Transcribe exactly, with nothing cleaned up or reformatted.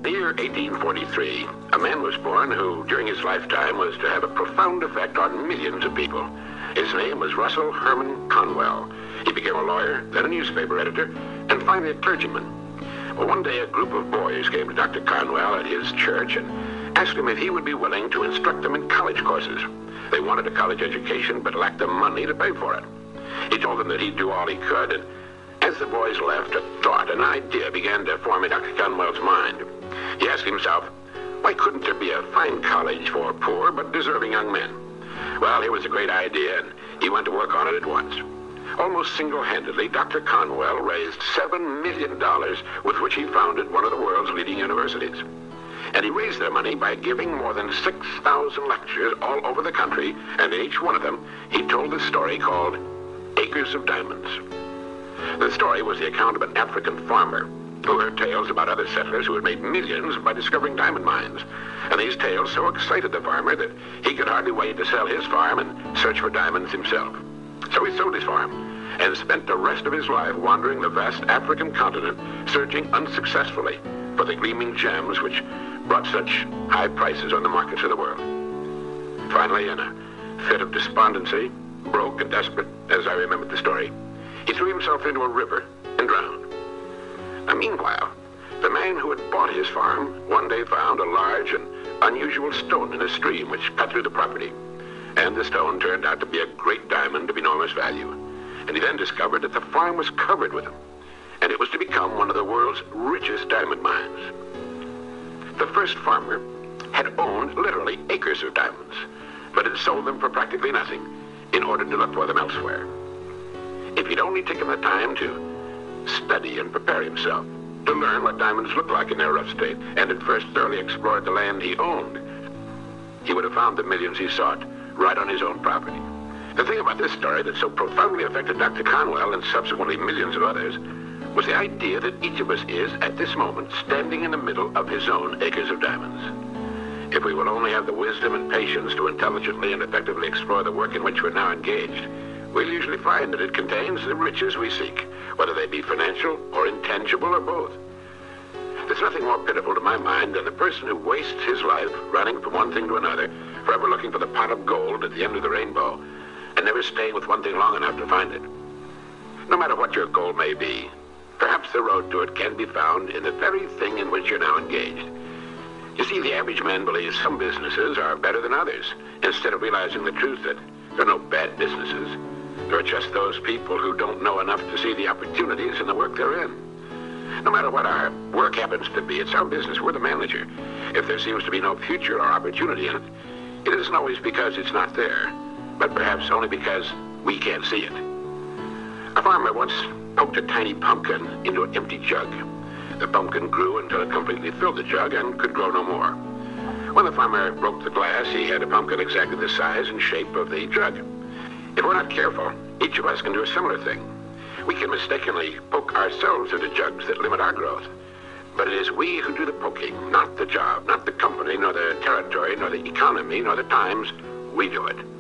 the year eighteen forty-three, a man was born who, during his lifetime, was to have a profound effect on millions of people. His name was Russell Herman Conwell. He became a lawyer, then a newspaper editor, and finally a clergyman. Well, one day a group of boys came to Doctor Conwell at his church and asked him if he would be willing to instruct them in college courses. They wanted a college education, but lacked the money to pay for it. He told them that he'd do all he could, and as the boys left, a thought, an idea began to form in Doctor Conwell's mind. He asked himself, why couldn't there be a fine college for poor but deserving young men? Well, here was a great idea, and he went to work on it at once. Almost single-handedly, Doctor Conwell raised seven million dollars with which he founded one of the world's leading universities. And he raised their money by giving more than six thousand lectures all over the country, and in each one of them, he told the story called Acres of Diamonds. The story was the account of an African farmer who heard tales about other settlers who had made millions by discovering diamond mines. And these tales so excited the farmer that he could hardly wait to sell his farm and search for diamonds himself. So he sold his farm and spent the rest of his life wandering the vast African continent, searching unsuccessfully for the gleaming gems which brought such high prices on the markets of the world. Finally, in a fit of despondency, broke and desperate, as I remembered the story, he threw himself into a river and drowned. Now, meanwhile, the man who had bought his farm one day found a large and unusual stone in a stream which cut through the property. And the stone turned out to be a great diamond of enormous value. And he then discovered that the farm was covered with them, and it was to become one of the world's richest diamond mines. The first farmer had owned literally acres of diamonds, but had sold them for practically nothing in order to look for them elsewhere. If he'd only taken the time to study and prepare himself, to learn what diamonds looked like in their rough state, and had first thoroughly explored the land he owned, he would have found the millions he sought right on his own property. The thing about this story that so profoundly affected Doctor Conwell and subsequently millions of others was the idea that each of us is, at this moment, standing in the middle of his own acres of diamonds. If we will only have the wisdom and patience to intelligently and effectively explore the work in which we're now engaged, we'll usually find that it contains the riches we seek, whether they be financial or intangible or both. There's nothing more pitiful to my mind than the person who wastes his life running from one thing to another, forever looking for the pot of gold at the end of the rainbow, and never staying with one thing long enough to find it. No matter what your goal may be, perhaps the road to it can be found in the very thing in which you're now engaged. You see, the average man believes some businesses are better than others, instead of realizing the truth that there are no bad businesses. There are just those people who don't know enough to see the opportunities in the work they're in. No matter what our work happens to be, it's our business. We're the manager. If there seems to be no future or opportunity in it, it isn't always because it's not there, but perhaps only because we can't see it. A farmer once poked a tiny pumpkin into an empty jug. The pumpkin grew until it completely filled the jug and could grow no more. When the farmer broke the glass, he had a pumpkin exactly the size and shape of the jug. If we're not careful, each of us can do a similar thing. We can mistakenly poke ourselves into jugs that limit our growth. But it is we who do the poking, not the job, not the company, nor the territory, nor the economy, nor the times. We do it.